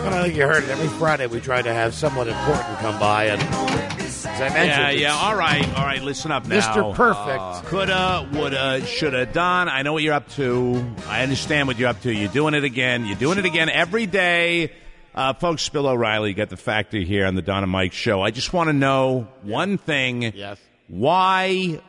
I don't think you heard it. Every Friday we try to have someone important come by, and as I mentioned, All right. Listen up now. Mr. Perfect. Coulda, woulda, shoulda, Don. I know what you're up to. I understand what you're up to. You're doing it again. You're doing it again every day. Folks, Bill O'Reilly got the factor here on the Don and Mike show. I just want to know one thing. Yes. Why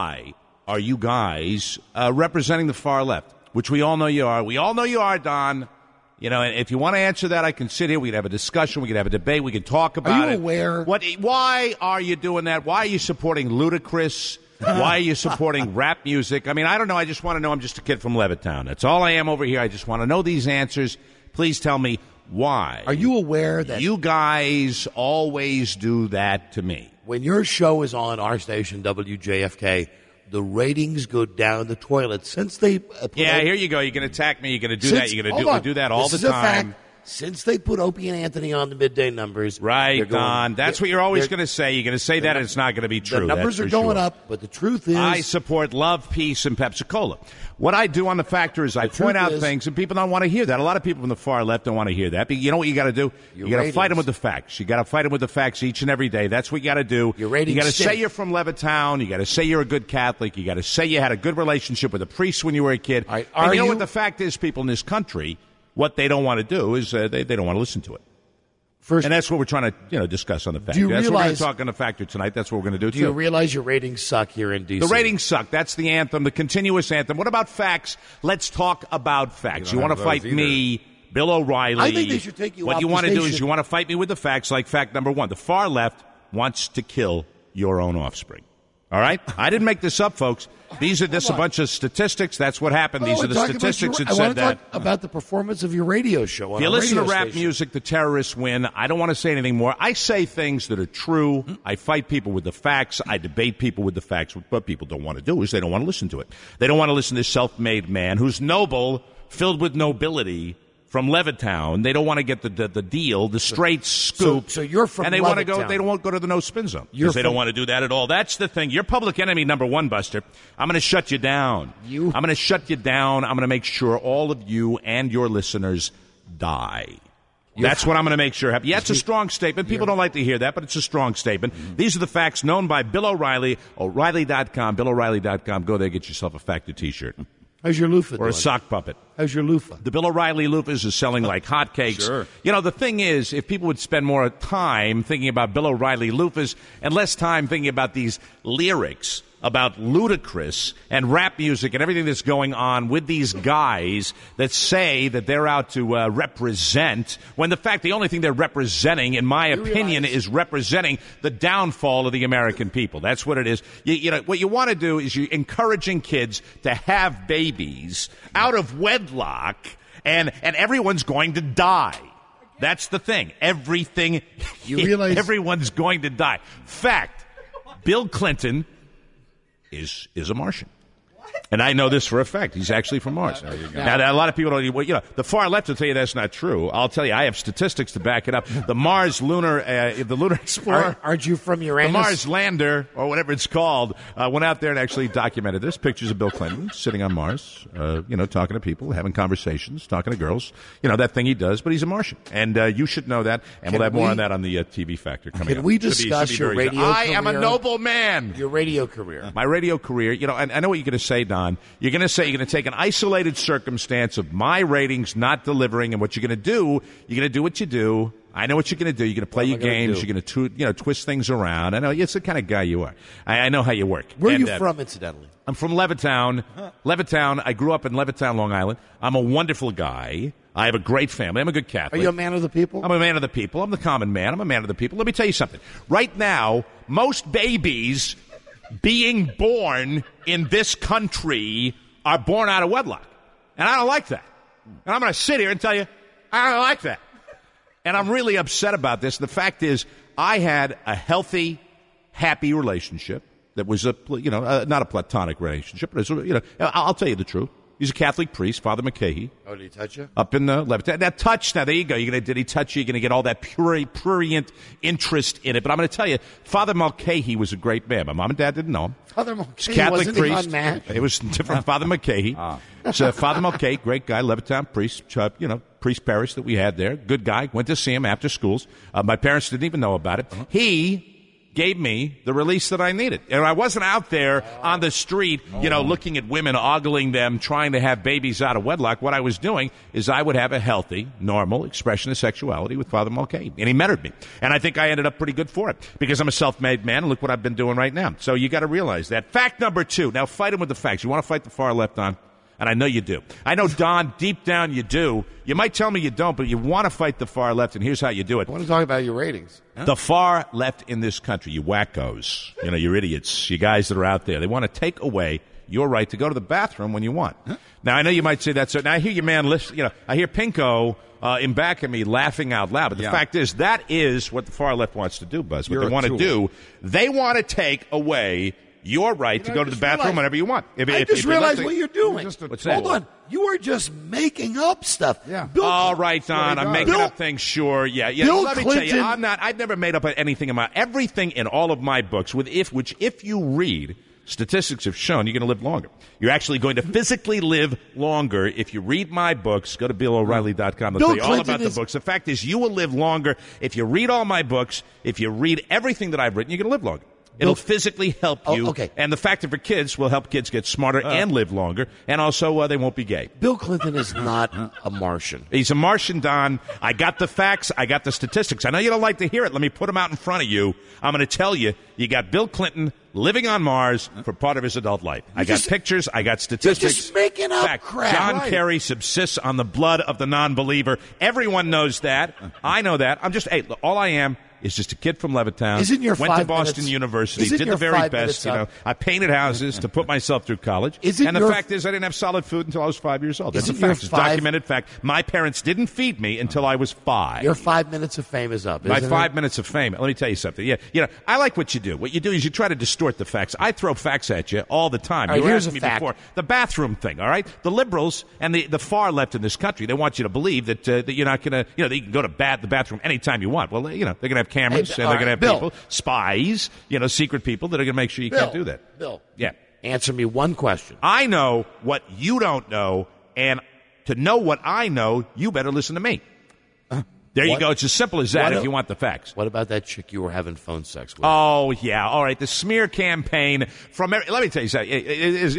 are you guys representing the far left, which we all know you are? We all know you are, Don. You know, and if you want to answer that, I can sit here. We can have a discussion. We can have a debate. We can talk about it. Are you aware? Why are you doing that? Why are you supporting Ludacris? Why are you supporting rap music? I mean, I don't know. I just want to know. I'm just a kid from Levittown. That's all I am over here. I just want to know these answers. Please tell me why. Are you aware that you guys always do that to me? When your show is on our station, WJFK, the ratings go down the toilet since they here you go. You're going to attack me. You're going to do that. You're going to do that all this the is time. A fact. Since they put Opie and Anthony on the midday numbers, right, Don. That's what you're always going to say. You're going to say that, and it's not going to be true. The numbers are going up, but the truth is, I support love, peace, and Pepsi-Cola. What I do on the factor is I point out things, and people don't want to hear that. A lot of people from the far left don't want to hear that. But you know what you got to do? You got to fight them with the facts. You got to fight them with the facts each and every day. That's what you got to do. You got to say you're from Levittown. You got to say you're a good Catholic. You got to say you had a good relationship with a priest when you were a kid. Right. And you know what the fact is, people in this country. What they don't want to do is they don't want to listen to it. And that's what we're trying to discuss on the Factor. That's what we're going to talk on the Factor tonight. That's what we're going to do, too. Do you realize your ratings suck here in D.C.? The ratings suck. That's the anthem, the continuous anthem. What about facts? Let's talk about facts. You want to fight me, Bill O'Reilly. I think they should take you off What you the want to do station. is you want to fight me with the facts, like fact number one. The far left wants to kill your own offspring. All right? I didn't make this up, folks. These are just a bunch of statistics. That's what happened. These are the statistics that said that. I want to talk about the performance of your radio show. If you listen to rap music, the terrorists win. I don't want to say anything more. I say things that are true. I fight people with the facts. I debate people with the facts. What people don't want to do is they don't want to listen to it. They don't want to listen to this self-made man who's noble, filled with nobility, from Levittown. They don't want to get the deal, the straight scoop. So you're from and they Levittown. Want to go. They don't want to go to the no spin zone because they don't want to do that at all. That's the thing. You're public enemy number one, Buster. I'm going to shut you down. I'm going to shut you down. I'm going to make sure all of you and your listeners die. That's what I'm going to make sure happen. Yeah, it's a strong statement. People don't like to hear that, but it's a strong statement. Mm-hmm. These are the facts known by Bill O'Reilly, O'Reilly.com, BillO'Reilly.com. Go there, get yourself a Factor T-shirt. How's your loofah Or a sock puppet. How's your loofah? The Bill O'Reilly loofahs is selling like hotcakes. Sure. You know, the thing is, if people would spend more time thinking about Bill O'Reilly loofahs and less time thinking about these lyrics about Ludacris and rap music and everything that's going on with these guys that say that they're out to represent, when the fact the only thing they're representing, in my opinion, is representing the downfall of the American people. That's what it is. You know, what you want to do is you're encouraging kids to have babies out of wedlock, and everyone's going to die. That's the thing. Everything. You realize everyone's going to die. Fact. Bill Clinton is a Martian. And I know this for a fact. He's actually from Mars. Now, a lot of people don't, well, you know, the far left will tell you that's not true. I'll tell you, I have statistics to back it up. The Mars lunar, the Lunar Explorer. Aren't you from Uranus? The Mars lander, or whatever it's called, went out there and actually documented this. Pictures of Bill Clinton sitting on Mars, you know, talking to people, having conversations, talking to girls. You know, that thing he does, but he's a Martian. And you should know that. And we'll have more on that on the TV Factor coming up. Can we discuss your radio career? I am a noble man. Your radio career. My radio career, you know, and I know what you're going to say, Don. You're going to say you're going to take an isolated circumstance of my ratings not delivering, and what you're going to do, you're going to do what you do. I know what you're going to do. You're going to play your games. You're going to twist things around. I know it's the kind of guy you are. I know how you work. Where are you from, incidentally? I'm from Levittown. Levittown. I grew up in Levittown, Long Island. I'm a wonderful guy. I have a great family. I'm a good Catholic. Are you a man of the people? I'm a man of the people. I'm the common man. I'm a man of the people. Let me tell you something. Right now, most babies being born in this country are born out of wedlock. And I don't like that. And I'm going to sit here and tell you, I don't like that. And I'm really upset about this. The fact is, I had a healthy, happy relationship that was not a platonic relationship, but I'll tell you the truth. He's a Catholic priest, Father McCahey. Oh, did he touch you? Up in Levittown. That touch, now there you go. Did he touch you? You're going to get all that prurient interest in it. But I'm going to tell you, Father McCahey was a great man. My mom and dad didn't know him. Father McCahey, Catholic wasn't priest. He unmatched? It was different. Father McCahey. So Father McCahey, great guy, Levittown priest. Priest Parrish that we had there. Good guy. Went to see him after schools. My parents didn't even know about it. Uh-huh. He gave me the release that I needed. And I wasn't out there on the street, looking at women, ogling them, trying to have babies out of wedlock. What I was doing is I would have a healthy, normal expression of sexuality with Father Mulcahy. And he mentored me. And I think I ended up pretty good for it because I'm a self-made man, and look what I've been doing right now. So you got to realize that. Fact number 2. Now, fight him with the facts. You want to fight the far left on? And I know you do. I know, Don, deep down you do. You might tell me you don't, but you want to fight the far left, and here's how you do it. I want to talk about your ratings. Huh? The far left in this country, you wackos, you idiots, you guys that are out there, they want to take away your right to go to the bathroom when you want. Huh? Now, I know you might say that. So now I hear your man, I hear Pinko in back of me laughing out loud. But the fact is, that is what the far left wants to do, Buzz. What they want to do, they want to take away your right to go to the bathroom whenever you want. I just realized what you're doing. Hold on. You are just making up stuff. Yeah. All right, Don. I'm making up things, sure. Yeah. Bill Let me Clinton, tell you, I've never made up anything everything in all of my books, if you read, statistics have shown you're going to live longer. You're actually going to physically live longer if you read my books. Go to BillO'Reilly.com. They'll tell you all about the books. The fact is, you will live longer if you read all my books. If you read everything that I've written, you're going to live longer. It'll physically help you. Okay. And the fact that for kids will help kids get smarter and live longer. And also, they won't be gay. Bill Clinton is not a Martian. He's a Martian, Don. I got the facts. I got the statistics. I know you don't like to hear it. Let me put them out in front of you. I'm going to tell you, you got Bill Clinton living on Mars for part of his adult life. I got pictures. I got statistics. You're just making up crap. John Kerry subsists on the blood of the non-believer. Everyone knows that. I know that. All I am is just a kid from Levittown. Went to Boston University, did the very best. I painted houses to put myself through college. And the fact is, I didn't have solid food until I was 5 years old. That's a fact. It's a documented fact. My parents didn't feed me until I was 5. Your 5 minutes of fame is up. My 5 minutes of fame. Let me tell you something. Yeah, I like what you do. What you do is you try to distort the facts. I throw facts at you all the time. All right, you were here's asking a me fact. before the bathroom thing. All right, the liberals and the far left in this country, they want you to believe that you're not going to, that you can go to the bathroom anytime you want. Well, they're going to have cameras and they're going to have people, spies, secret people that are going to make sure you can't do that. Bill, yeah. Answer me one question. I know what you don't know, and to know what I know, you better listen to me. There you go. It's as simple as that if you want the facts. What about that chick you were having phone sex with? Oh, yeah. All right. The smear campaign from let me tell you something. It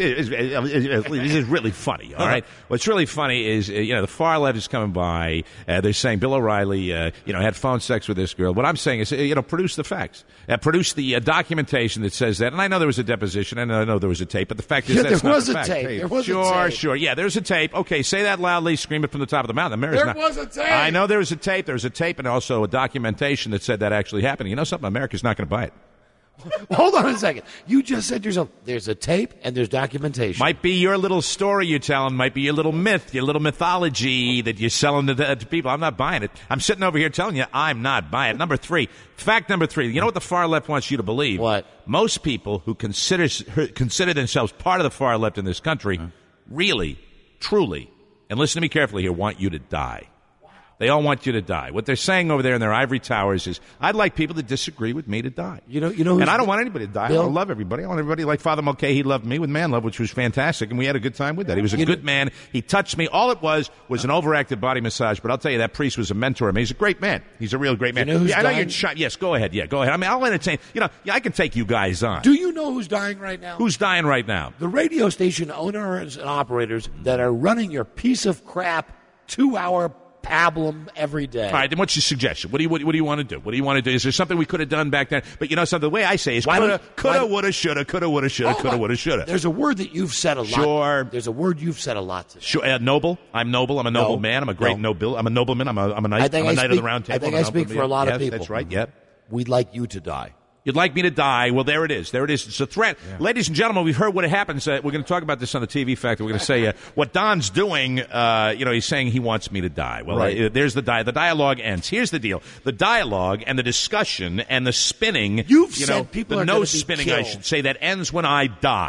is really funny, all right? What's really funny is, the far left is coming by. They're saying Bill O'Reilly, had phone sex with this girl. What I'm saying is, produce the facts. Produce the documentation that says that. And I know there was a deposition, and I know there was a tape, but the fact is that's not the fact. There was a tape. Sure. Yeah, there's a tape. Okay, say that loudly. Scream it from the top of the mountain. There was a tape. I know there was a tape. There was a tape and also a documentation that said that actually happened. You know something? America's not going to buy it. Hold on a second. You just said to yourself, there's a tape and there's documentation. Might be your little story you're telling. Might be your little myth, your little mythology that you're selling to people. I'm not buying it. I'm sitting over here telling you I'm not buying it. Fact number 3. You know what the far left wants you to believe? What? Most people who consider themselves part of the far left in this country really, truly, and listen to me carefully here, want you to die. They all want you to die. What they're saying over there in their ivory towers is, I'd like people that disagree with me to die. And I don't want anybody to die. Bill? I want to love everybody. I want everybody like Father Mulcahy. He loved me with Man Love, which was fantastic, and we had a good time with that. He was a good man. He touched me. All it was an overacted body massage, but I'll tell you, that priest was a mentor to me. He's a great man. He's a real great man. You know who's I know dying? you're shy. Yes, go ahead. Yeah, go ahead. I mean, I'll entertain. I can take you guys on. Do you know who's dying right now? Who's dying right now? The radio station owners and operators that are running your piece of crap 2-hour pablum every day. All right, then what's your suggestion? What do you want to do? What do you want to do? Is there something we could have done back then? But something, the way I say is coulda, woulda, shoulda, coulda, woulda, shoulda, coulda, woulda, shoulda. There's a word that you've said a lot. Sure. There's a word you've said a lot today. Sure. Noble. I'm noble. I'm a noble man. I'm a great noble. I'm a nobleman. I'm a knight. I'm a knight of the round table. I think I speak for a lot of people. That's right. Yeah. We'd like you to die. You'd like me to die. Well, there it is. There it is. It's a threat. Yeah. Ladies and gentlemen, we've heard what happens. We're going to talk about this on the TV Factor. We're going to say what Don's doing, he's saying he wants me to die. Well, right. There's the dialogue ends. Here's the deal. The dialogue and the discussion and the spinning, You've said people the are no going to be spinning, killed. I should say, that ends when I die.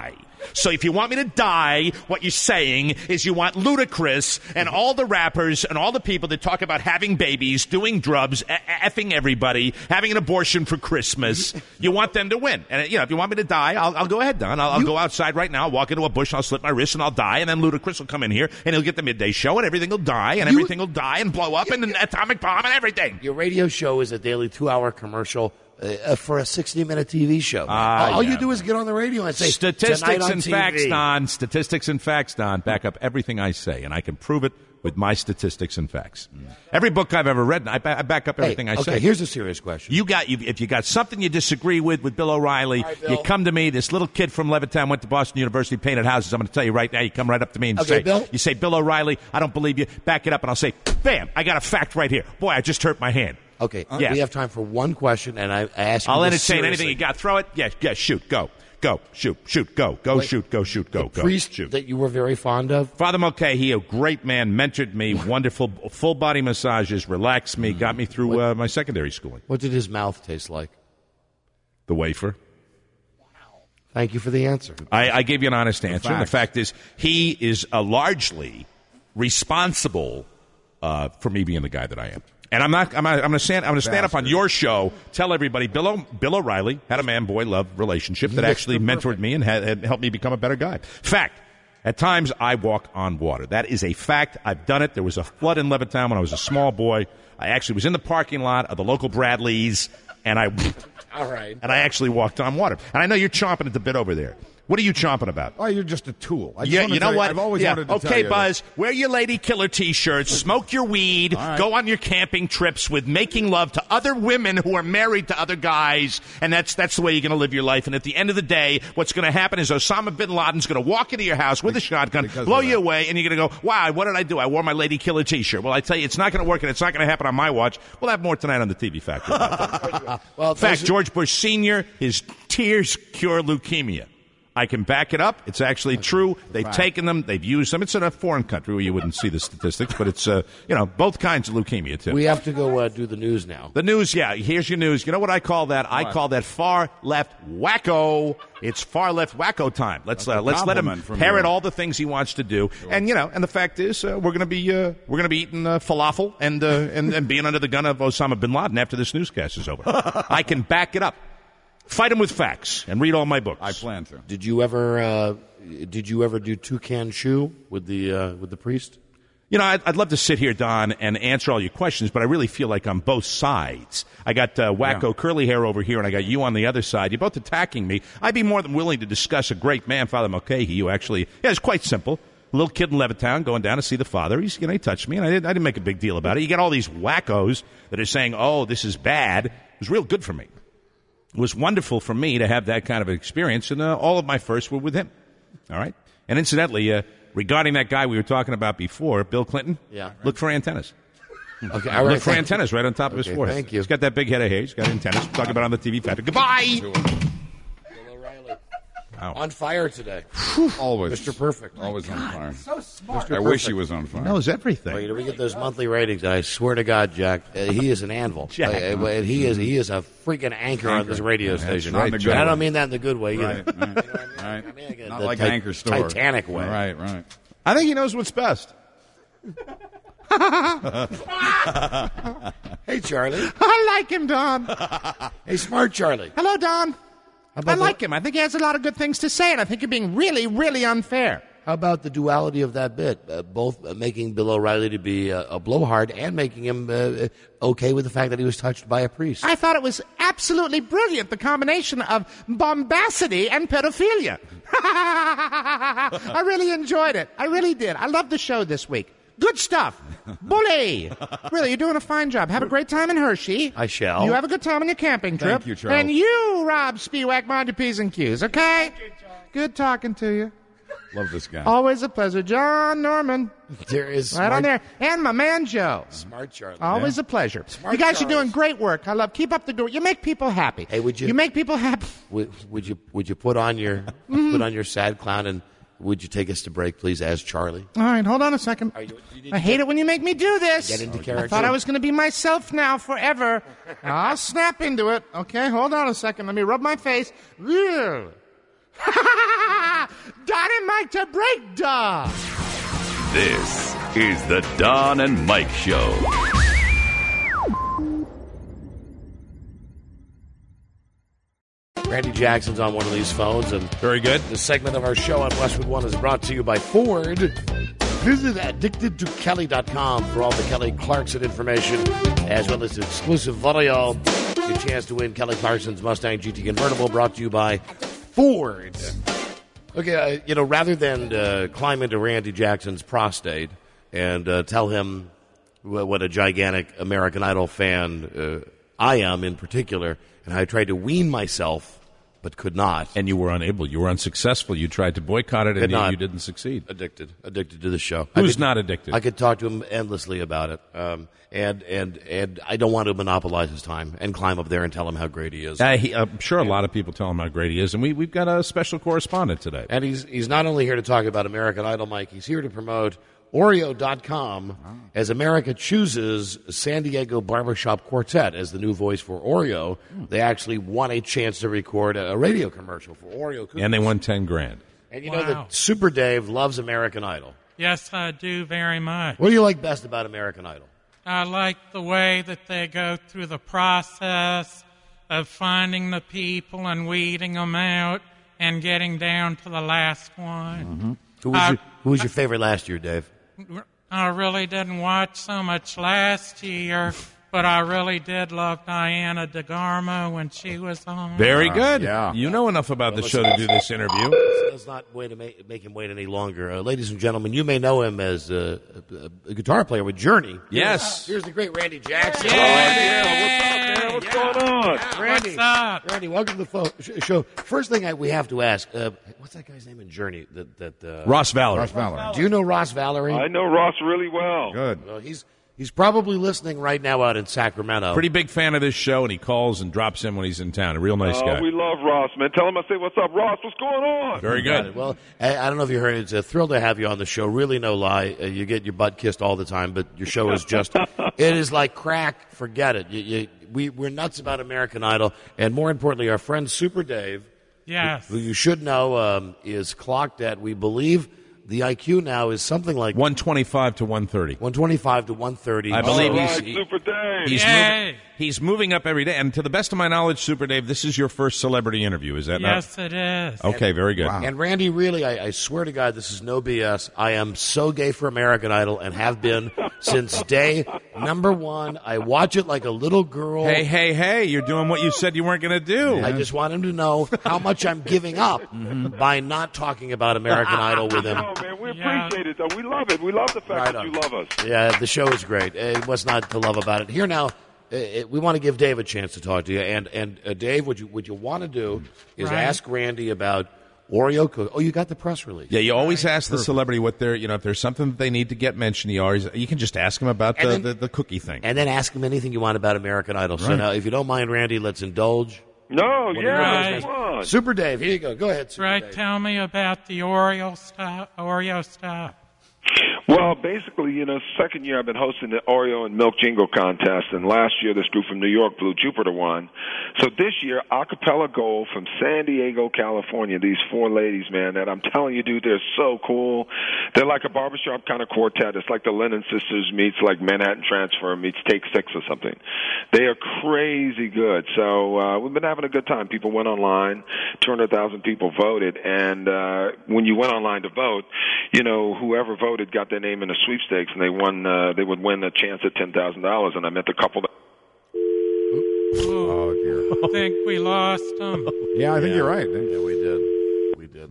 So if you want me to die, what you're saying is you want Ludacris and all the rappers and all the people that talk about having babies, doing drugs, effing everybody, having an abortion for Christmas. You want them to win. And, if you want me to die, I'll go ahead, Don. I'll go outside right now, walk into a bush, and I'll slit my wrist, and I'll die. And then Ludacris will come in here, and he'll get the midday show, and everything will die, and everything will die and blow up, and an atomic bomb and everything. Your radio show is a daily 2-hour commercial for a 60-minute TV show. All you do is get on the radio and say, statistics and TV. facts, Don. Statistics and facts, Don. Back up everything I say, and I can prove it with my statistics and facts. Every book I've ever read, I back up everything I say. Okay, here's a serious question. If you got something you disagree with Bill O'Reilly, right, Bill. you come to me. This little kid from Levittown went to Boston University, painted houses. I'm going to tell you right now. You come right up to me and you say, Bill O'Reilly, I don't believe you. Back it up, and I'll say, bam, I got a fact right here. Boy, I just hurt my hand. Okay, we have time for one question, and I ask you I'll this entertain seriously. anything you got. Throw it. Yeah, shoot, go, shoot, go, Wait, shoot, go, the priest shoot. that you were very fond of? Father Mulcahy, a great man, mentored me, wonderful, full-body massages, relaxed me, got me through my secondary schooling. What did his mouth taste like? The wafer. Thank you for the answer. I gave you an honest answer. facts. The fact is, he is largely responsible for me being the guy that I am. And I'm going to stand up on your show, tell everybody, Bill O'Reilly had a man-boy love relationship that actually mentored me and had helped me become a better guy. Fact. At times, I walk on water. That is a fact. I've done it. There was a flood in Levittown when I was a small boy. I actually was in the parking lot of the local Bradleys, and I actually walked on water. And I know you're chomping at the bit over there. What are you chomping about? Oh, you're just a tool. Yeah, you know what? I've always wanted to tell okay, you Buzz, wear your lady killer T-shirts, smoke your weed, right. Go on your camping trips with making love to other women who are married to other guys, and that's the way you're going to live your life. And at the end of the day, what's going to happen is Osama bin Laden's going to walk into your house with a shotgun, blow you away, and you're going to go, wow, what did I do? I wore my lady killer T-shirt. Well, I tell you, it's not going to work, and it's not going to happen on my watch. We'll have more tonight on the TV Factory. Well, In fact, George Bush Sr., his tears cure leukemia. I can back it up. It's actually true. They've taken them. They've used them. It's in a foreign country where you wouldn't see the statistics, but it's, both kinds of leukemia, too. We have to go do the news now. The news, yeah. Here's your news. You know what I call that? I call that far left wacko. It's far left wacko time. Let's let him parrot all the things he wants to do. Sure. And and the fact is, we're going to be eating falafel and being under the gun of Osama bin Laden after this newscast is over. I can back it up. Fight him with facts and read all my books. I plan to. Did you ever do Toucan Shoe with the priest? I'd love to sit here, Don, and answer all your questions, but I really feel like I'm both sides. I got wacko curly hair over here, and I got you on the other side. You're both attacking me. I'd be more than willing to discuss a great man, Father Mulcahy, who actually, it's quite simple. A little kid in Levittown going down to see the father. He touched me, and I didn't make a big deal about it. You get all these wackos that are saying, oh, this is bad. It was real good for me. It was wonderful for me to have that kind of experience, and all of my firsts were with him. All right? And incidentally, regarding that guy we were talking about before, Bill Clinton, look for antennas. Okay, all right. Look for antennas right on top of his forehead. Thank you. He's got that big head of hair. He's got antennas. We're talking about it on the TV Factory. Goodbye! Bill O'Reilly. On fire today. Always. Mr. Perfect. Always on fire. So smart. I wish he was on fire. Knows everything. Well, we get those monthly ratings. I swear to God, Jack, he is an anvil. Jack. He is a freaking anchor on this radio station. right. And I don't mean that in the good way either. Right. I mean, Not the like Anchor Store. Titanic way. Right. I think he knows what's best. Hey, Charlie. I like him, Don. Hey, smart Charlie. Hello, Don. about I like him. I think he has a lot of good things to say, and I think you're being really, really unfair. How about the duality of that bit? Both making Bill O'Reilly to be a blowhard and making him okay with the fact that he was touched by a priest. I thought it was absolutely brilliant, the combination of bombacity and pedophilia. I really enjoyed it. I really did. I loved the show this week. Good stuff. Bully. Really, you're doing a fine job. Have a great time in Hershey. I shall. You have a good time on your camping trip. Thank you, Charles. And you, Rob Spiewak, mind your P's and Q's, okay? Good talking to you. Love this guy. Always a pleasure. John Norman. There is Right on there. And my man, Joe. Smart Charlie. Always a pleasure. Smart you guys Charles. are doing great work. I love. Keep up the good work. You make people happy. Hey, would you- You make people happy. Would you put on your sad clown and would you take us to break, please, as Charlie? All right, hold on a second. I hate it when you make me do this. Get into character. I thought I was going to be myself now forever. I'll snap into it. Okay, hold on a second. Let me rub my face. Don and Mike to break da. This is the Don and Mike Show. Randy Jackson's on one of these phones, and Very good. this segment of our show on Westwood One is brought to you by Ford. Visit addictedtokelly.com for all the Kelly Clarkson information, as well as exclusive video. Your chance to win Kelly Clarkson's Mustang GT convertible, brought to you by Ford. Okay, rather than climb into Randy Jackson's prostate and tell him what a gigantic American Idol fan I am in particular, and I tried to wean myself but could not. And you were unable. You were unsuccessul. You tried to boycott it, and you didn't succeed. Addicted to the show. Who's not addicted? I could talk to him endlessly about it, and I don't want to monopolize his time and climb up there and tell him how great he is. I'm sure a lot of people tell him how great he is, and we've got a special correspondent today. And he's not only here to talk about American Idol, Mike. He's here to promote Oreo.com as America chooses San Diego Barbershop Quartet as the new voice for Oreo. They actually won a chance to record a radio commercial for Oreo cookies. And they won $10,000. And you know that Super Dave loves American Idol. Yes, I do very much. What do you like best about American Idol? I like the way that they go through the process of finding the people and weeding them out and getting down to the last one. Mm-hmm. Who was your favorite last year, Dave? I really didn't watch so much last year, but I really did love Diana DeGarmo when she was on. Very good. Yeah. You know enough about the show to do this interview. Let's not wait to make him wait any longer. Ladies and gentlemen, you may know him as a guitar player with Journey. Yes. Here's the great Randy Jackson. Yay! What's going on? Randy, What's up? Randy, welcome to the show. First thing we have to ask, what's that guy's name in Journey? Ross Valerie. Ross Valerie. Do you know Ross Valerie? I know Ross really well. Good. Well, he's probably listening right now out in Sacramento. Pretty big fan of this show, and he calls and drops in when he's in town. A real nice guy. We love Ross, man. Tell him I say, what's up, Ross? What's going on? Very good. Well, I don't know if you heard it. It's a thrill to have you on the show. Really, no lie. You get your butt kissed all the time, but your show is just, it is like crack. Forget it. We're nuts about American Idol. And more importantly, our friend Super Dave, Yes. who you should know is clocked at, we believe, the IQ now is something like 125 to 130. 125 to 130. I believe All right, Super Dave. he's moving up every day. And to the best of my knowledge, Super Dave, this is your first celebrity interview. Is that Yes, it is. not? Okay, very good. And Randy, really, I swear to God, this is no BS. I am so gay for American Idol and have been since day number one. I watch it like a little girl. Hey, you're doing what you said you weren't going to do. I just want him to know how much I'm giving up by not talking about American Idol with him. Oh, man, we appreciate it, though. We love it. We love the fact that you love us. Yeah, the show is great. What's not to love about it? Here now, we want to give Dave a chance to talk to you. And Dave, what you want to do is ask Randy about Oreo cookies. Oh, you got the press release. Yeah, you always ask the celebrity what they're, if there's something that they need to get mentioned, you can just ask them about the cookie thing. And then ask him anything you want about American Idol. So now, if you don't mind, Randy, let's indulge. No, yeah, Right. come on. Super Dave, here you go. Go ahead, Super Right, Dave. tell me about the Oreo stuff. Well, basically, second year I've been hosting the Oreo and Milk Jingle contest, and last year this group from New York, Blue Jupiter, won. So this year, Acapella Gold from San Diego, California, these four ladies, man, that I'm telling you, dude, they're so cool. They're like a barbershop kind of quartet. It's like the Lennon Sisters meets like Manhattan Transfer meets Take Six or something. They are crazy good. So we've been having a good time. People went online, 200,000 people voted, and when you went online to vote, whoever voted got their name in the sweepstakes, and they won. They would win a chance at $10,000. And I met the couple that. Oh, dear. I think we lost them. Yeah, I think you're right. Yeah, we did.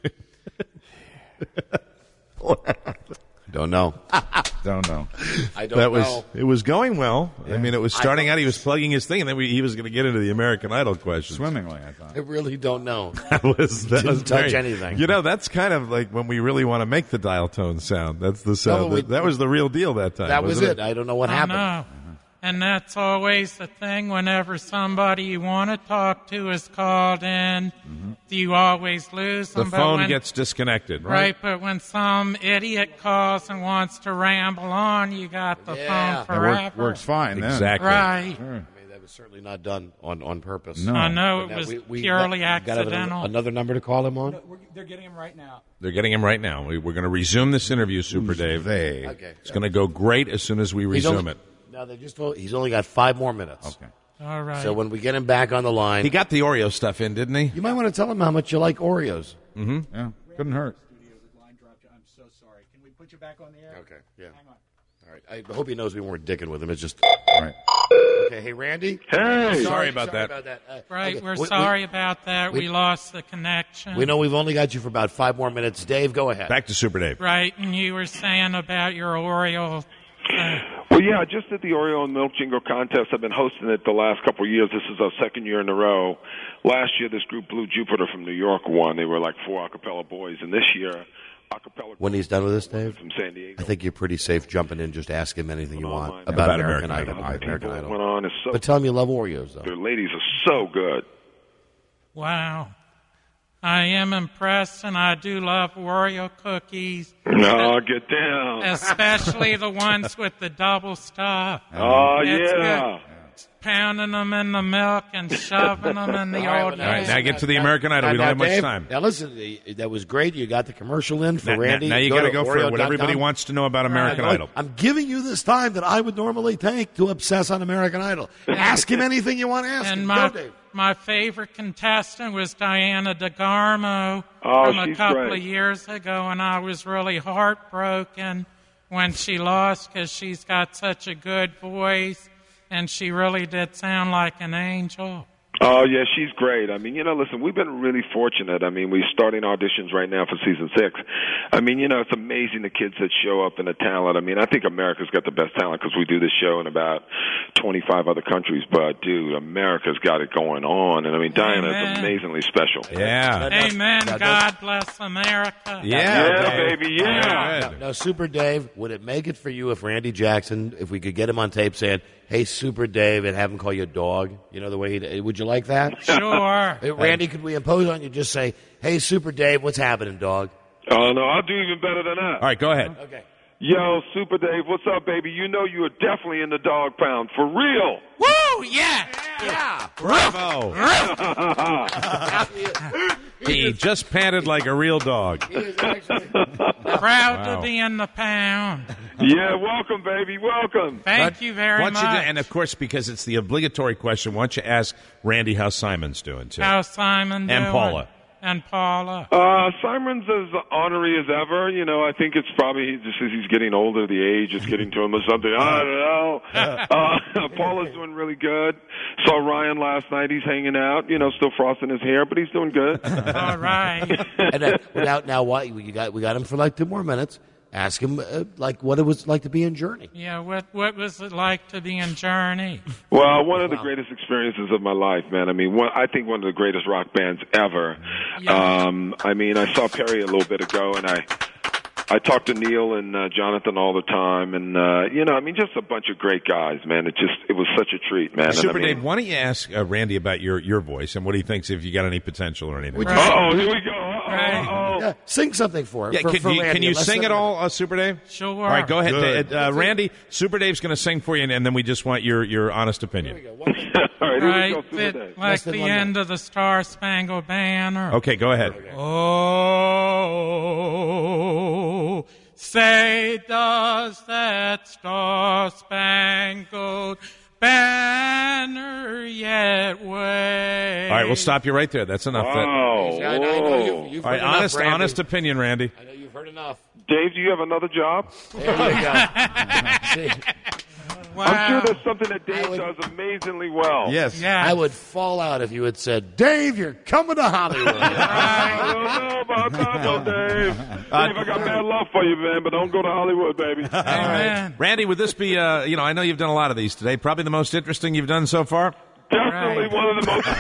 Don't know. Don't know. I don't know. It was going well. I mean, it was starting out. He was plugging his thing, and then he was going to get into the American Idol questions. Swimmingly, I thought. I really don't know. That was Didn't touch great. anything. That's kind of like when we really want to make the dial tone sound. That's the sound. but that was the real deal that time. That was wasn't it. I don't know what happened. No. And that's always the thing whenever somebody you want to talk to is called in, you always lose The them. But phone when- gets disconnected, Right, but when some idiot calls and wants to ramble on, you got the phone That forever. works fine then. Exactly. Right. Sure. was certainly not done on purpose. No. I know But it now was purely got accidental. another number to call him on? They're getting him right now. They're getting him right now. We're going to resume this interview, Super Dave. They. Okay. It's going to go great as soon as we resume it. No, they just told he's only got 5 more minutes. Okay. All right. So when we get him back on the line, He got the Oreo stuff in, didn't he? you might want to tell him how much you like Oreos. Yeah. Couldn't hurt. Line dropped. I'm so sorry. Can we put you back on the air? Okay, yeah. Hang on. All right. I hope he knows we weren't dicking with him. It's just Right. okay. Hey, Randy. Hey. Sorry about that. Right, Okay, we're we- sorry about that. we- We lost the connection. We know we've only got you for about 5 more minutes. Dave, go ahead. Back to Super Dave. Right, and you were saying about your Oreo. Well, yeah, I just did the Oreo and Milk Jingle contest. I've been hosting it the last couple of years. This is our second year in a row. Last year, this group, Blue Jupiter from New York, won. They were like 4 a cappella boys. And this year, a cappella When he's done with this, Dave, from San Diego. I think you're pretty safe jumping in. Just ask him anything you want About about American American Idol. Idol. American What Idol. went on is so. But tell him you love Oreos, though. Their ladies are so good. Wow. I am impressed, and I do love Oreo cookies, No, get down. especially the ones with the double stuff. Oh, That's yeah. good. Pounding them in the milk and shoving them in the All right, old well, All right, man. now get to the American Idol. We don't have much Dave, time. Now, listen, that was great. You got the commercial in for Now, Randy. now you got to go for Oreo.com. what everybody wants to know about American Idol. I'm giving you this time that I would normally take to obsess on American Idol. Ask him anything you want to ask him. And Go, Dave. my favorite contestant was Diana DeGarmo Oh, from a she's couple great. of years ago, and I was really heartbroken when she lost because she's got such a good voice, and she really did sound like an angel. Oh, yeah, she's great. I mean, listen, we've been really fortunate. I mean, we're starting auditions right now for season 6. I mean, it's amazing the kids that show up and the talent. I mean, I think America's got the best talent because we do this show in about 25 other countries. But, dude, America's got it going on. And, I mean, Diana's Amen. amazingly special. Yeah. Amen. now, God bless America. Yeah, Dave. baby, yeah. Good. Now, Super Dave, would it make it for you if Randy Jackson, if we could get him on tape saying, "Hey, Super Dave," and have him call you a dog? You know the way he. Would you like that? Sure. Hey, Randy, could we impose on you? Just say, "Hey, Super Dave, what's happening, dog?" Oh, no, I'll do even better than that. All right, go ahead. Okay. Yo, Super Dave, what's up, baby? You know you are definitely in the dog pound. For real. Woo! Yeah. Yeah. Bravo. He just panted like a real dog. He is actually. Proud Wow. to be in the pound. Yeah, welcome, baby. Welcome. Thank you very Why much. don't you do- and of course, because it's the obligatory question, why don't you ask Randy how Simon's doing too? How's Simon doing? And Paula. And Paula. Simon's as ornery as ever. I think it's probably just as he's getting older, the age is getting to him or something. I don't know. Paula's doing really good. Saw Ryan last night. He's hanging out, still frosting his hair, but he's doing good. All right. And now, why we got him for like 2 more minutes. Ask him what it was like to be in Journey. Yeah, what was it like to be in Journey? Well, one of the greatest experiences of my life, man. I mean, I think one of the greatest rock bands ever. Yeah. I mean, I saw Perry a little bit ago, and I talk to Neil and Jonathan all the time, and I mean, just a bunch of great guys, man. It was such a treat, man. Super and I mean, Dave, why don't you ask Randy about your voice and what he thinks if you got any potential or anything? Uh-oh, here we go. Right. Yeah, sing something for him. Yeah, for can Randy. you Less sing than it a all, Super Dave? Sure. All right, go ahead. Good. Randy, Super Dave's going to sing for you, and then we just want your honest opinion. all right, here we Right, go. Super bit Dave. like than the 1 end of the Star Spangled Banner. Okay, go ahead. Oh, say does that Star Spangled Banner yet wave? All right, we'll stop you right there. That's enough. Wow. Yeah, I know you've All heard right, enough, Randy. honest opinion, Randy. I know you've heard enough. Dave, do you have another job? There you go. See, Wow. I'm sure there's something that Dave would- does amazingly well. Yes. Yeah. I would fall out if you had said, "Dave, you're coming to Hollywood." I don't know about that, though, Dave. Dave, I got bad love for you, man, but don't go to Hollywood, baby. Amen. Randy, would this be, I know you've done a lot of these today, probably the most interesting you've done so far? Definitely Right. one of the most.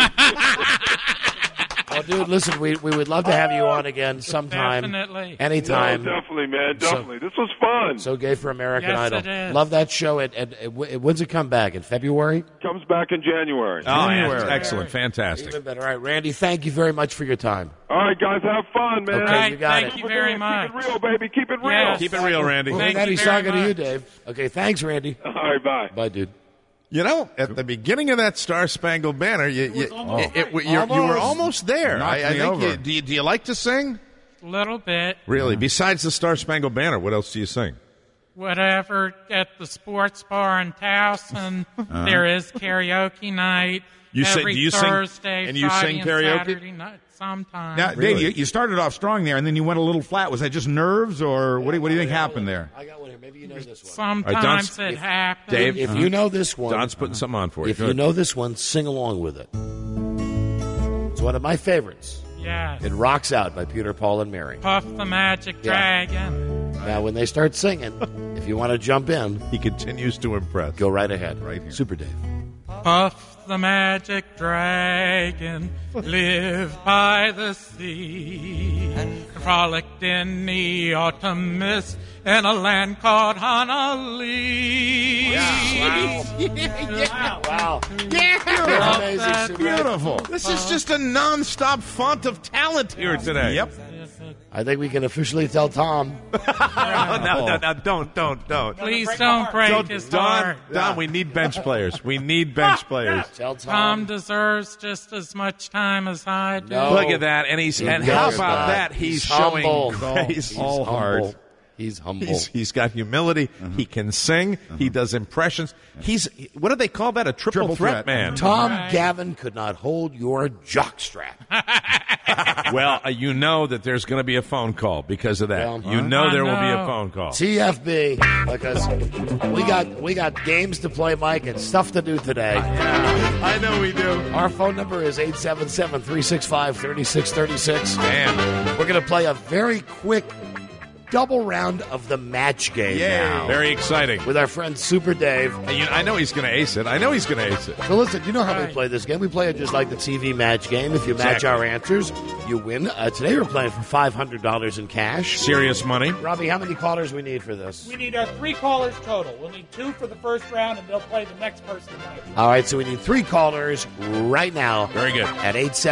Well, dude, listen, we would love to have you on again sometime. Definitely. Anytime. No, definitely, man. Definitely. This was fun. So gay for American Yes, Idol. it is. Love that show. When's it come back? In February? Comes back in January. Oh, January. excellent. Fantastic. Even better. All right, Randy, thank you very much for your time. All right, guys, have fun, man. Okay, Right, you got thank it. you very much. Keep it real, baby. Keep it real. Yes. Keep it real, Randy. Well, Thank that you he's very talking to you, much. Dave. Okay, thanks, Randy. All right, bye. Bye, dude. You know, at the beginning of that Star Spangled Banner, you were almost there. Knocked I me think over. do you like to sing? A little bit. Really? Besides the Star Spangled Banner, what else do you sing? Whatever at the sports bar in Towson, there is karaoke night. You say- every do you sing- Thursday, and you Friday, sing and karaoke? Saturday night, sometimes. Now, Dave, you started off strong there, and then you went a little flat. Was that just nerves, or what do you think happened there? I got one here. Maybe you know this one. Sometimes it happens. Dave, If you know this one, Don's putting something on for you. if you know this one, sing along with it. It's one of my favorites. Yes. It Rocks Out by Peter, Paul, and Mary. Puff the Magic Yeah. Dragon. Now, when they start singing, if you want to jump in, He continues to impress. go right ahead. Right here. Super Dave. Puff the Magic Dragon lived by the sea, frolicked in the autumn mist in a land called Honolulu. Wow. Yeah. Amazing, Super Dave. Beautiful. This is just a non-stop font of talent here today. Yep. I think we can officially tell Tom. No, don't. Please don't break his heart. Don, we need bench players. We need bench players. Tell Tom Tom. deserves just as much time as I do. No. Look at that, and He how does about not. that? He's humble. showing he's He's all humble. hard. He's humble. He's got humility. He can sing. He does impressions. He's what do they call that? A triple threat man. Tom Gavin could not hold your jockstrap. Well, you know that there's going to be a phone call because of that. Well, You know I there will be a know. phone call. TFB, because we got games to play, Mike, and stuff to do today. I know we do. Our phone number is 877-365-3636. Man, We're going to play a very quick double round of the match game now very exciting. with our friend Super Dave. And I know he's going to ace it. So listen, you know how we play this game. We play it just like the TV match game. If you match Exactly. our answers, you win. Today we're playing for $500 in cash. Serious money. Robbie, how many callers we need for this? We need 3 callers total. We'll need 2 for the first round, and they'll play the next person. All right, so we need 3 callers right now. Very good. At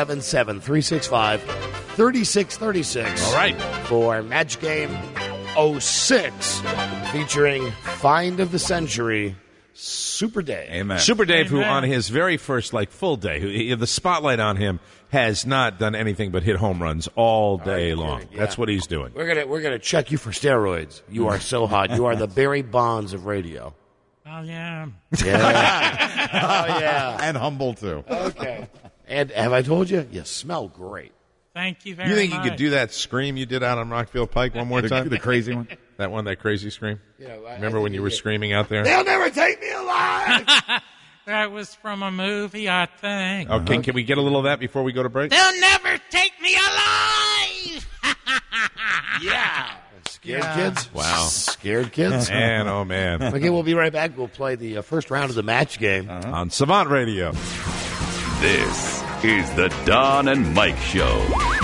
877-365-3636. All right. For Match Game 06, featuring Find of the Century, Super Dave. Amen. Super Dave, who Amen. on his very first full day, the spotlight on him has not done anything but hit home runs all day long. Yeah. That's what he's doing. We're gonna check you for steroids. You are so hot. You are the Barry Bonds of radio. Oh, yeah. Yeah. Oh yeah. And humble, too. Okay. And have I told you? You smell great. Thank you very You much. think you could do that scream you did out on Rockfield Pike one more time? The crazy one. That crazy scream? I Remember when think you were screaming out there? They'll never take me alive. That was from a movie, I think. Okay, can we get a little of that before we go to break? They'll never take me alive! Yeah. Scared kids? Wow. Scared kids? Man, oh man. Okay, we'll be right back. We'll play the first round of the match game. On Savant Radio. This is the Don and Mike Show.